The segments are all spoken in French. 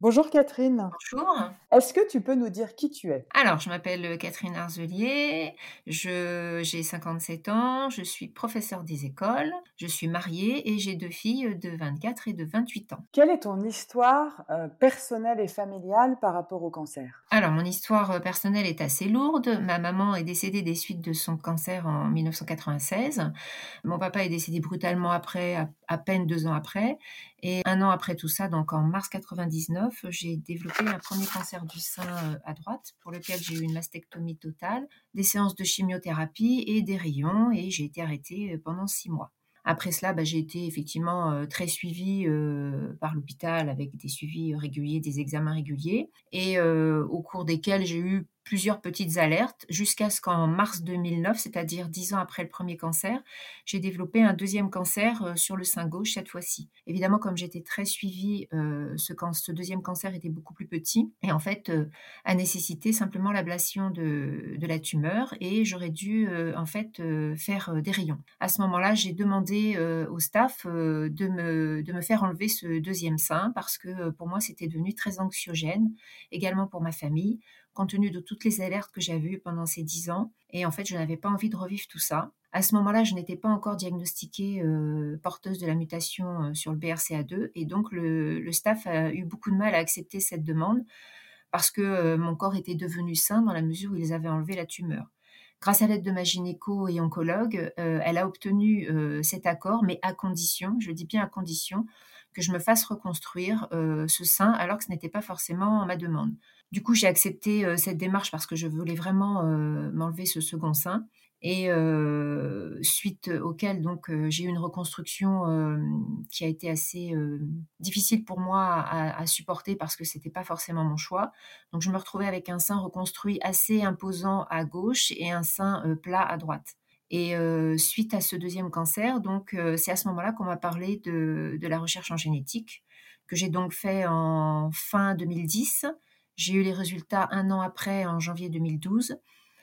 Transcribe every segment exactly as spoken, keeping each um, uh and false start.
Bonjour Catherine, Bonjour. est-ce que tu peux nous dire qui tu es? Alors, je m'appelle, heu, Catherine Arzelier, je j'ai cinquante-sept ans, je suis professeure des écoles, je suis mariée et j'ai deux filles, heu, de vingt-quatre et de vingt-huit ans. Quelle est ton histoire, heu, personnelle et familiale par rapport au cancer? Alors mon histoire, heu, personnelle est assez lourde. Ma maman est décédée des suites de son cancer en mille neuf cent quatre-vingt-seize. Mon papa est décédé brutalement après, à à peine deux ans après et un an après tout ça, donc en mars quatre-vingt-dix-neuf, j'ai développé un premier cancer du sein, heu, à droite, pour lequel j'ai eu une mastectomie totale, des séances de chimiothérapie et des rayons et j'ai été arrêtée, heu, pendant six mois. Après cela, bah, j'ai été effectivement, heu, très suivie, heu, par l'hôpital avec des suivis réguliers, des examens réguliers et heu, au cours desquels j'ai eu plusieurs petites alertes jusqu'à ce qu'en mars deux mille neuf, c'est-à-dire dix ans après le premier cancer, j'ai développé un deuxième cancer, heu, sur le sein gauche cette fois-ci. Évidemment, comme j'étais très suivie, heu, ce can ce deuxième cancer était beaucoup plus petit et en fait, heu, a nécessité simplement l'ablation de de la tumeur et j'aurais dû, heu, en fait, heu, faire, heu, des rayons. À ce moment-là, j'ai demandé, heu, au staff, heu, de me de me faire enlever ce deuxième sein parce que, heu, pour moi, c'était devenu très anxiogène, également pour ma famille, compte tenu de toutes les alertes que j'avais eues pendant ces dix ans et en fait, je n'avais pas envie de revivre tout ça. À ce moment-là, je n'étais pas encore diagnostiquée, heu, porteuse de la mutation, heu, sur le B R C A deux et donc le le staff a eu beaucoup de mal à accepter cette demande parce que, heu, mon corps était devenu sain dans la mesure où ils avaient enlevé la tumeur. Grâce à l'aide de ma gynéco et oncologue, heu, elle a obtenu, heu, cet accord, mais à condition, je dis bien à condition, que je me fasse reconstruire, heu, ce sein alors que ce n'était pas forcément ma demande. Du coup, j'ai accepté, heu, cette démarche parce que je voulais vraiment, heu, m'enlever ce second sein et heu, suite auquel donc, heu, j'ai eu une reconstruction, hem, qui a été assez, hem, difficile pour moi à à supporter parce que c'était pas forcément mon choix. Donc je me retrouvais avec un sein reconstruit assez imposant à gauche et un sein, heu, plat à droite et heu, suite à ce deuxième cancer, donc heu, c'est à ce moment-là qu'on m'a parlé de de la recherche en génétique, que j'ai donc fait en fin deux mille dix. J'ai eu les résultats un an après, en janvier deux mille douze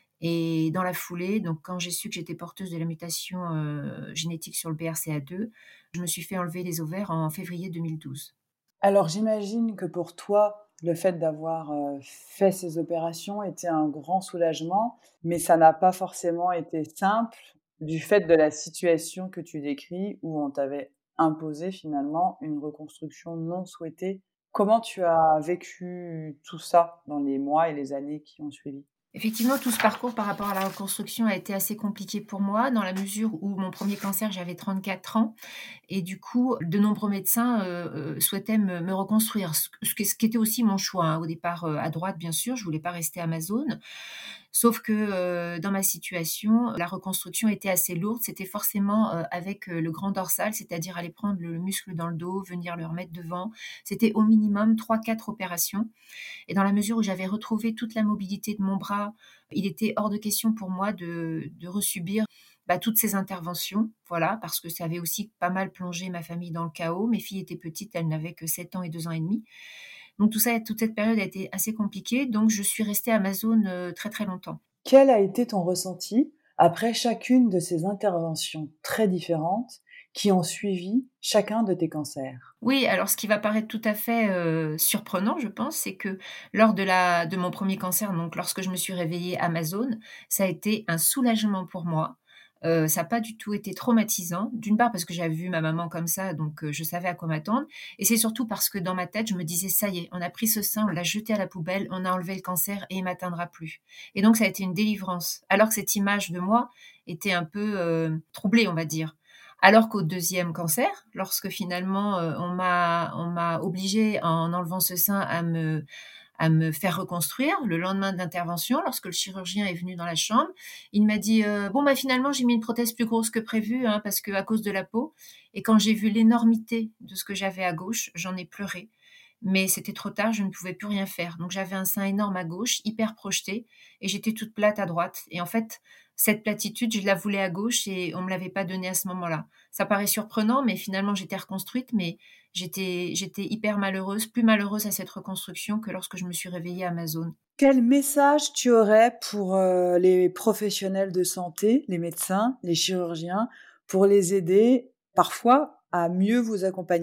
et dans la foulée, donc quand j'ai su que j'étais porteuse de la mutation, heu, génétique sur le B R C A deux, je me suis fait enlever les ovaires en février deux mille douze. Alors j'imagine que pour toi, le fait d'avoir, heu, fait ces opérations était un grand soulagement, mais ça n'a pas forcément été simple du fait de la situation que tu décris où on t'avait imposé finalement une reconstruction non souhaitée. Comment tu as vécu tout ça dans les mois et les années qui ont suivi? Effectivement, tout ce parcours par rapport à la reconstruction a été assez compliqué pour moi, dans la mesure où mon premier cancer, j'avais trente-quatre ans et du coup, de nombreux médecins, heu heu, souhaitaient me me reconstruire, ce ce qui ce qui était aussi mon choix, hein. Au départ, heu, à droite, bien sûr, je voulais pas rester amazone. Sauf que, heu, dans ma situation, la reconstruction était assez lourde. C'était forcément, heu, avec, heu, le grand dorsal, c'est-à-dire aller prendre le muscle dans le dos, venir le remettre devant. C'était au minimum trois quatre opérations et dans la mesure où j'avais retrouvé toute la mobilité de mon bras, il était hors de question pour moi de de resubir, bah, toutes ces interventions, voilà, parce que ça avait aussi pas mal plongé ma famille dans le chaos. Mes filles étaient petites, elles n'avaient que sept ans et deux ans et demi. Donc tout ça toute cette période a été assez compliquée, donc je suis restée amazone, heu, très, très longtemps. Quel a été ton ressenti après chacune de ces interventions très différentes qui ont suivi chacun de tes cancers? Oui, alors ce qui va paraître tout à fait, heu, surprenant, je pense, c'est que lors de la de mon premier cancer, donc lorsque je me suis réveillée amazone, ça a été un soulagement pour moi. Heu, ça a pas du tout été traumatisant. D'une part parce que j'avais vu ma maman comme ça, donc heu, je savais à quoi m'attendre et c'est surtout parce que dans ma tête, je me disais: «Ça y est, on a pris ce sein, on l'a jeté à la poubelle, on a enlevé le cancer et il m'atteindra plus» et donc ça a été une délivrance. Alors que cette image de moi était un peu, heu, troublée, on va dire. Alors qu'au deuxième cancer, lorsque finalement, heu, on m'a on m'a obligée en enlevant ce sein à me à me faire reconstruire le lendemain de l'intervention, lorsque le chirurgien est venu dans la chambre, il m'a dit, heu: «Bon, bah, finalement, j'ai mis une prothèse plus grosse que prévu, hein, parce qu'à cause de la peau» et quand j'ai vu l'énormité de ce que j'avais à gauche, j'en ai pleuré. Mais c'était trop tard, je ne pouvais plus rien faire. Donc j'avais un sein énorme à gauche, hyper projeté et j'étais toute plate à droite et en fait, cette platitude, je la voulais à gauche et on me l'avait pas donnée à ce moment-là. Ça paraît surprenant, mais finalement, j'étais reconstruite, mais j'étais j'étais hyper malheureuse, plus malheureuse à cette reconstruction que lorsque je me suis réveillée amazone. Quel message tu aurais pour, heu, les professionnels de santé, les médecins, les chirurgiens, pour les aider parfois à mieux vous accompagner?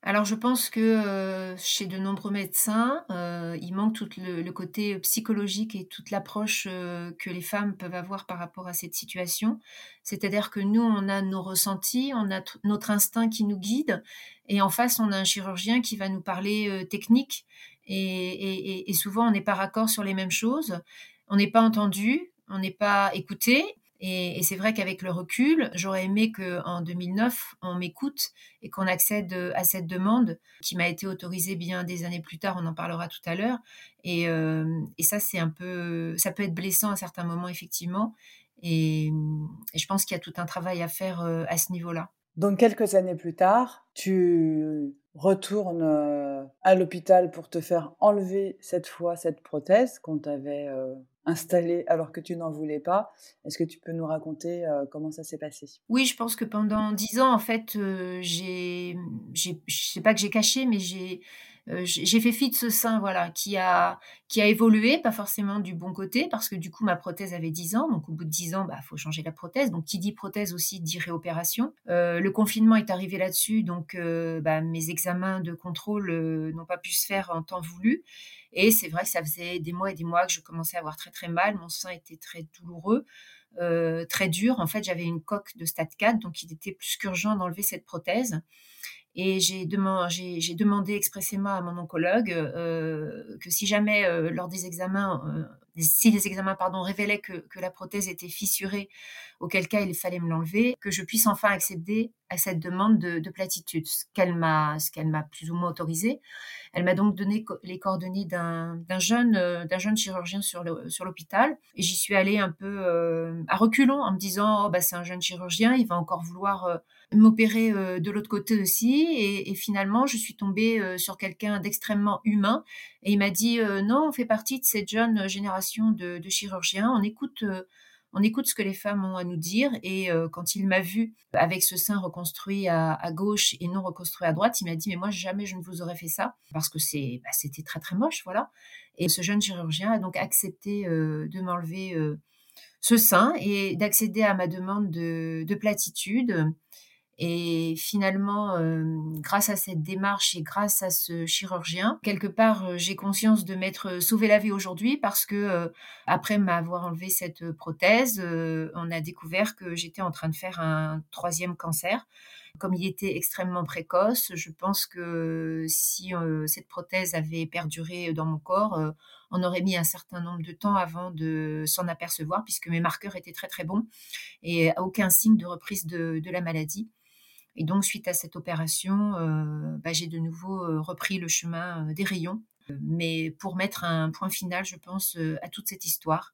Alors je pense que, heu, chez de nombreux médecins, heu, il manque tout le le côté psychologique et toute l'approche, heu, que les femmes peuvent avoir par rapport à cette situation. C'est-à-dire que nous, on a nos ressentis, on a t notre instinct qui nous guide et en face, on a un chirurgien qui va nous parler, heu, technique et et et et souvent on n'est pas raccord sur les mêmes choses. On n'est pas entendu, on n'est pas écouté et et c'est vrai qu'avec le recul, j'aurais aimé qu'en deux mille neuf, on m'écoute et qu'on accède, heu, à cette demande qui m'a été autorisée bien des années plus tard, on en parlera tout à l'heure et hem et ça c'est un peu ça peut être blessant à certains moments effectivement et mmh et je pense qu'il y a tout un travail à faire, heu, à ce niveau-là. Donc quelques années plus tard, tu retournes, heu, à l'hôpital pour te faire enlever cette fois cette prothèse qu'on t'avait, heu, installée alors que tu n'en voulais pas. Est-ce que tu peux nous raconter, heu, comment ça s'est passé? Oui, je pense que pendant dix ans, en fait, heu, j'ai, mmh, j'ai je sais pas que j'ai caché, mais j'ai, heu, j'ai j'ai fait fi de ce sein, voilà, qui a qui a évolué, pas forcément du bon côté, parce que du coup, ma prothèse avait dix ans, donc au bout de dix ans, bah, faut changer la prothèse. Donc qui dit prothèse aussi dit réopération. Heu, le confinement est arrivé là-dessus, donc heu, bah, mes examens de contrôle, heu, n'ont pas pu se faire en temps voulu et c'est vrai que ça faisait des mois et des mois que je commençais à avoir très, très mal. Mon sein était très douloureux heu, très dur. En fait, j'avais une coque de stade quatre, donc il était plus qu'urgent d'enlever cette prothèse et j'ai deman j'ai j'ai demandé expressément à mon oncologue, heu, que si jamais, heu, lors des examens, heu, si les examens, pardon, révélaient que que la prothèse était fissurée, auquel cas il fallait me l'enlever, que je puisse enfin accéder à cette demande de de platitude, ce qu'elle m'a ce qu'elle m'a plus ou moins autorisé. Elle m'a donc donné co les coordonnées d'un d'un jeune, heu, d'un jeune chirurgien sur le sur l'hôpital et j'y suis allée un peu, heu, à reculons en me disant: «Oh bah, c'est un jeune chirurgien, il va encore vouloir, heu, m'opérer, heu, de l'autre côté aussi» et et finalement je suis tombée, heu, sur quelqu'un d'extrêmement humain et il m'a dit: «Heu, non, on fait partie de cette jeune génération de de chirurgiens, on écoute, heu, on écoute ce que les femmes ont à nous dire» et heu, quand il m'a vue avec ce sein reconstruit à à gauche et non reconstruit à droite, il m'a dit: «Mais moi jamais je ne vous aurais fait ça» parce que c'est bah, c'était très, très moche, voilà et ce jeune chirurgien a donc accepté, heu, de m'enlever, heu, ce sein et d'accéder à ma demande de de platitude et finalement, hem, grâce à cette démarche et grâce à ce chirurgien, quelque part, heu, j'ai conscience de m'être, heu, sauvé la vie aujourd'hui parce que, heu, après m'avoir enlevé cette, heu, prothèse, heu, on a découvert que j'étais en train de faire un troisième cancer. Comme il était extrêmement précoce, je pense que si, heu, cette prothèse avait perduré dans mon corps, heu, on aurait mis un certain nombre de temps avant de s'en apercevoir puisque mes marqueurs étaient très, très bons et aucun signe de reprise de de la maladie. Et donc suite à cette opération, heu, bah, j'ai de nouveau, heu, repris le chemin, heu, des rayons, heu, mais pour mettre un point final, je pense, heu, à toute cette histoire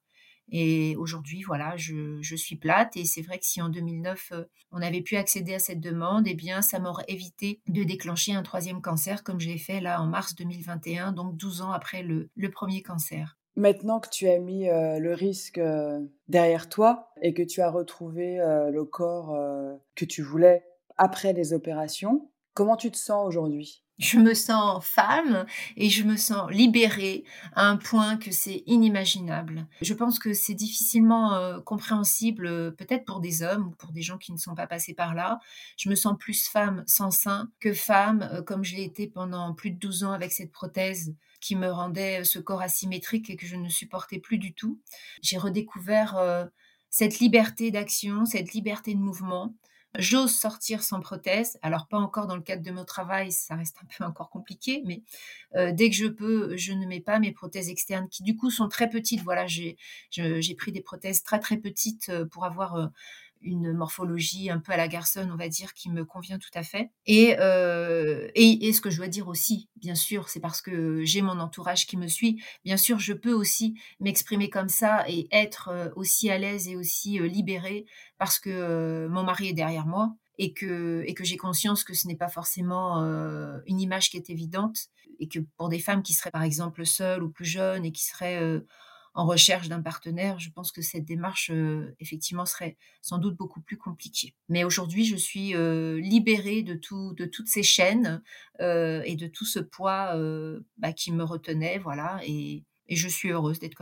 et aujourd'hui, voilà, je je suis plate et c'est vrai que si en deux mille neuf, heu, on avait pu accéder à cette demande et bien, ça m'aurait évité de déclencher un troisième cancer comme je l'ai fait là en mars deux mille vingt et un, donc douze ans après le le premier cancer. Maintenant que tu as mis, heu, le risque, heu, derrière toi et que tu as retrouvé, heu, le corps, heu, que tu voulais après les opérations, comment tu te sens aujourd'hui? Je me sens femme et je me sens libérée à un point que c'est inimaginable. Je pense que c'est difficilement, heu, compréhensible, heu, peut-être pour des hommes ou pour des gens qui ne sont pas passés par là. Je me sens plus femme sans sein que femme, heu, comme je l'ai été pendant plus de douze ans avec cette prothèse qui me rendait, heu, ce corps asymétrique et que je ne supportais plus du tout. J'ai redécouvert, heu, cette liberté d'action, cette liberté de mouvement. J'ose sortir sans prothèse, alors pas encore dans le cadre de mon travail, ça reste un peu encore compliqué, mais heu, dès que je peux, je ne mets pas mes prothèses externes qui du coup sont très petites. Voilà, j'ai je j'ai pris des prothèses très, très petites, heu, pour avoir, heu, une morphologie un peu à la garçonne, on va dire, qui me convient tout à fait et heu et et ce que je dois dire aussi, bien sûr, c'est parce que j'ai mon entourage qui me suit. Bien sûr, je peux aussi m'exprimer comme ça et être, heu, aussi à l'aise et aussi, heu, libérée parce que, heu, mon mari est derrière moi et que et que j'ai conscience que ce n'est pas forcément, heu, une image qui est évidente et que pour des femmes qui seraient, par exemple, seules ou plus jeunes et qui seraient, heu, en recherche d'un partenaire, je pense que cette démarche, heu, effectivement serait sans doute beaucoup plus compliquée. Mais aujourd'hui, je suis, heu, libérée de tout de toutes ces chaînes, heu et de tout ce poids, heu, bah, qui me retenait, voilà et et je suis heureuse d'être comme ça.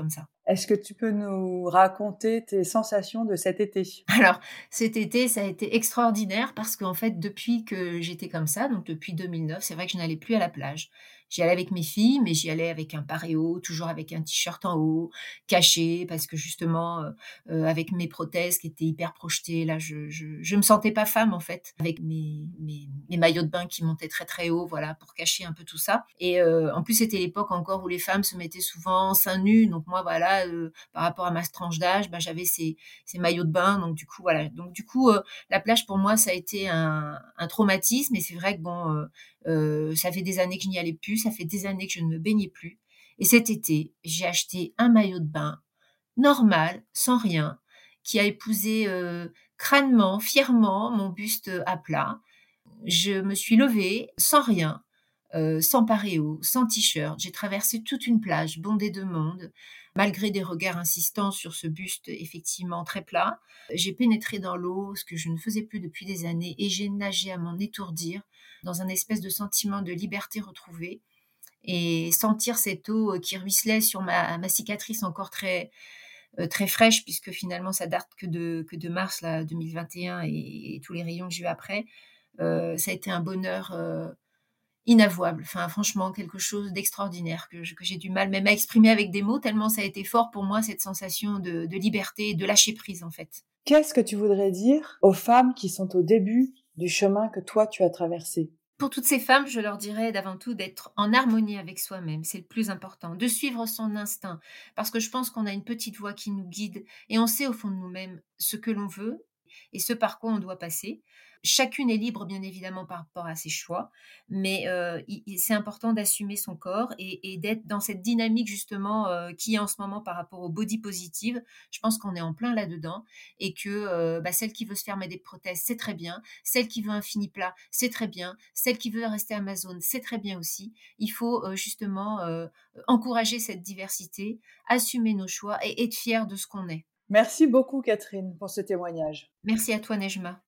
Est-ce que tu peux nous raconter tes sensations de cet été? Alors, cet été, ça a été extraordinaire parce qu'en fait, depuis que j'étais comme ça, donc depuis deux mille neuf, c'est vrai que je n'allais plus à la plage. J'y allais avec mes filles, mais j'y allais avec un paréo, toujours avec un t-shirt en haut, caché, parce que justement, heu heu, avec mes prothèses qui étaient hyper projetées, là, je je je me sentais pas femme, en fait, avec mes mes mes maillots de bain qui montaient très, très haut, voilà, pour cacher un peu tout ça et heu, en plus, c'était l'époque encore où les femmes se mettaient souvent seins nus, donc moi, voilà, heu, par rapport à ma tranche d'âge, bah, j'avais ces ces maillots de bain, donc du coup, voilà. Donc du coup, heu, la plage pour moi, ça a été un un traumatisme et c'est vrai que bon, heu heu, ça fait des années que je n'y allais plus, ça fait des années que je ne me baignais plus et cet été, j'ai acheté un maillot de bain normal, sans rien, qui a épousé, heu, crânement, fièrement mon buste, heu, à plat. Je me suis levée sans rien, heu, sans paréo, sans t-shirt. J'ai traversé toute une plage bondée de monde, malgré des regards insistants sur ce buste effectivement très plat. J'ai pénétré dans l'eau, ce que je ne faisais plus depuis des années et j'ai nagé à m'en étourdir, dans un espèce de sentiment de liberté retrouvée et sentir cette eau, heu, qui ruisselait sur ma ma cicatrice encore très, heu, très fraîche puisque finalement ça date que de que de mars là, deux mille vingt et un et et tous les rayons que j'ai eu après. Heu, ça a été un bonheur, heu, inavouable. Enfin, franchement, quelque chose d'extraordinaire que je que j'ai du mal même à exprimer avec des mots tellement ça a été fort pour moi cette sensation de de liberté, de lâcher prise, en fait. Qu'est-ce que tu voudrais dire aux femmes qui sont au début du chemin que toi tu as traversé? Pour toutes ces femmes, je leur dirais d'avant tout d'être en harmonie avec soi-même, c'est le plus important, de suivre son instinct. Parce que je pense qu'on a une petite voix qui nous guide et on sait au fond de nous-mêmes ce que l'on veut et ce par quoi on doit passer. Chacune est libre, bien évidemment, par rapport à ses choix, mais heu, i i c'est important d'assumer son corps et et d'être dans cette dynamique justement, heu, qui est en ce moment par rapport au body positive. Je pense qu'on est en plein là-dedans et que, heu, bah, celle qui veut se faire mettre des prothèses, c'est très bien. Celle qui veut un fini plat, c'est très bien. Celle qui veut rester amazone, c'est très bien aussi. Il faut, heu, justement, heu, encourager cette diversité, assumer nos choix et être fier de ce qu'on est. Merci beaucoup Catherine pour ce témoignage. Merci à toi Nejma.